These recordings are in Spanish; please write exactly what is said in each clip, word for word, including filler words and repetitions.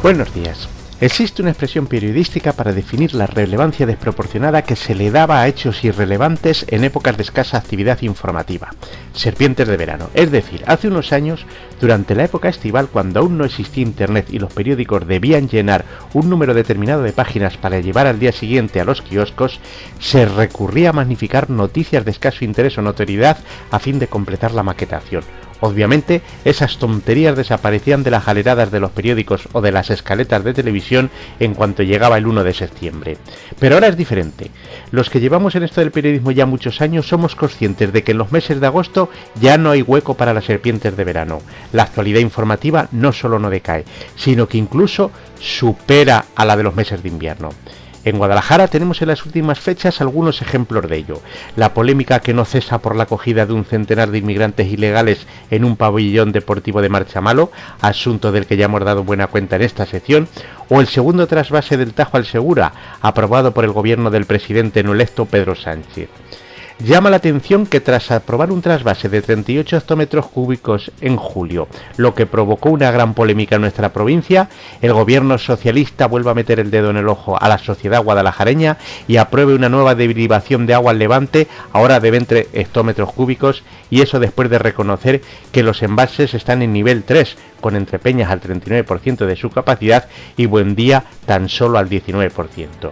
Buenos días. Existe una expresión periodística para definir la relevancia desproporcionada que se le daba a hechos irrelevantes en épocas de escasa actividad informativa. Serpientes de verano. Es decir, hace unos años, durante la época estival, cuando aún no existía internet y los periódicos debían llenar un número determinado de páginas para llevar al día siguiente a los kioscos, se recurría a magnificar noticias de escaso interés o notoriedad a fin de completar la maquetación. Obviamente, esas tonterías desaparecían de las galeradas de los periódicos o de las escaletas de televisión en cuanto llegaba el uno de septiembre. Pero ahora es diferente. Los que llevamos en esto del periodismo ya muchos años somos conscientes de que en los meses de agosto ya no hay hueco para las serpientes de verano. La actualidad informativa no solo no decae, sino que incluso supera a la de los meses de invierno. En Guadalajara tenemos en las últimas fechas algunos ejemplos de ello. La polémica que no cesa por la acogida de un centenar de inmigrantes ilegales en un pabellón deportivo de Marchamalo, asunto del que ya hemos dado buena cuenta en esta sección, o el segundo trasvase del Tajo al Segura, aprobado por el gobierno del presidente no electo Pedro Sánchez. Llama la atención que tras aprobar un trasvase de treinta y ocho hectómetros cúbicos en julio, lo que provocó una gran polémica en nuestra provincia, el gobierno socialista vuelva a meter el dedo en el ojo a la sociedad guadalajareña y apruebe una nueva derivación de agua al Levante, ahora de veinte hectómetros cúbicos, y eso después de reconocer que los embalses están en nivel tres, con Entrepeñas al treinta y nueve por ciento de su capacidad y Buendía tan solo al diecinueve por ciento.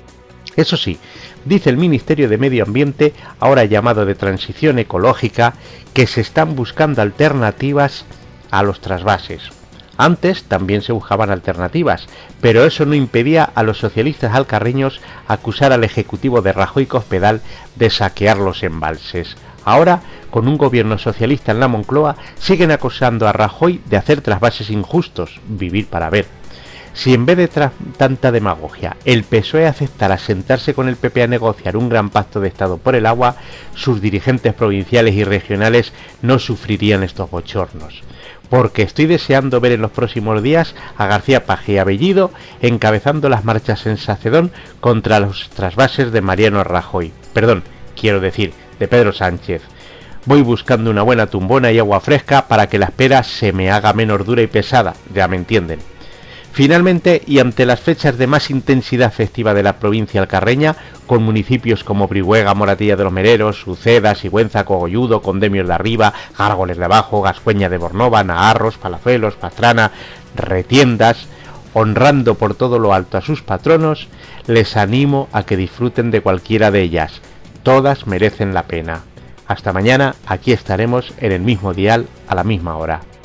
Eso sí, dice el Ministerio de Medio Ambiente, ahora llamado de Transición Ecológica, que se están buscando alternativas a los trasvases. Antes también se buscaban alternativas, pero eso no impedía a los socialistas alcarreños acusar al Ejecutivo de Rajoy y Cospedal de saquear los embalses. Ahora, con un gobierno socialista en la Moncloa, siguen acusando a Rajoy de hacer trasvases injustos, vivir para ver. Si en vez de tanta demagogia el P S O E aceptara sentarse con el P P a negociar un gran pacto de Estado por el agua, sus dirigentes provinciales y regionales no sufrirían estos bochornos. Porque estoy deseando ver en los próximos días a García Paje y a Bellido encabezando las marchas en Sacedón contra los trasvases de Mariano Rajoy. Perdón, quiero decir, de Pedro Sánchez. Voy buscando una buena tumbona y agua fresca para que la espera se me haga menos dura y pesada, ya me entienden. Finalmente, y ante las fechas de más intensidad festiva de la provincia alcarreña, con municipios como Brihuega, Moratilla de los Mereros, Uceda, Sigüenza, Cogolludo, Condemios de Arriba, Gárgoles de Abajo, Gascueña de Bornova, Naharros, Palazuelos, Pastrana, Retiendas, honrando por todo lo alto a sus patronos, les animo a que disfruten de cualquiera de ellas. Todas merecen la pena. Hasta mañana, aquí estaremos en el mismo dial a la misma hora.